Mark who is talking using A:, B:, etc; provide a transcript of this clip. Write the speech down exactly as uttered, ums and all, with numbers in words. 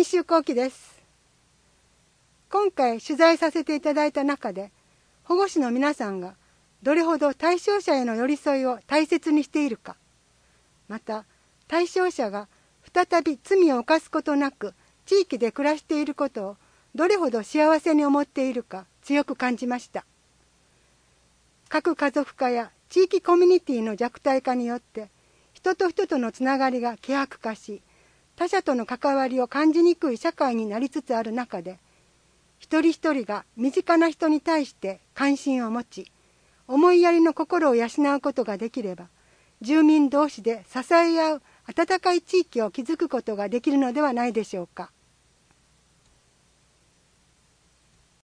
A: 編集後期です。今回取材させていただいた中で、保護司の皆さんがどれほど対象者への寄り添いを大切にしているか、また対象者が再び罪を犯すことなく地域で暮らしていることをどれほど幸せに思っているか強く感じました。核家族化や地域コミュニティの弱体化によって人と人とのつながりが希薄化し、他者との関わりを感じにくい社会になりつつある中で、一人一人が身近な人に対して関心を持ち、思いやりの心を養うことができれば、住民同士で支え合う温かい地域を築くことができるのではないでしょうか。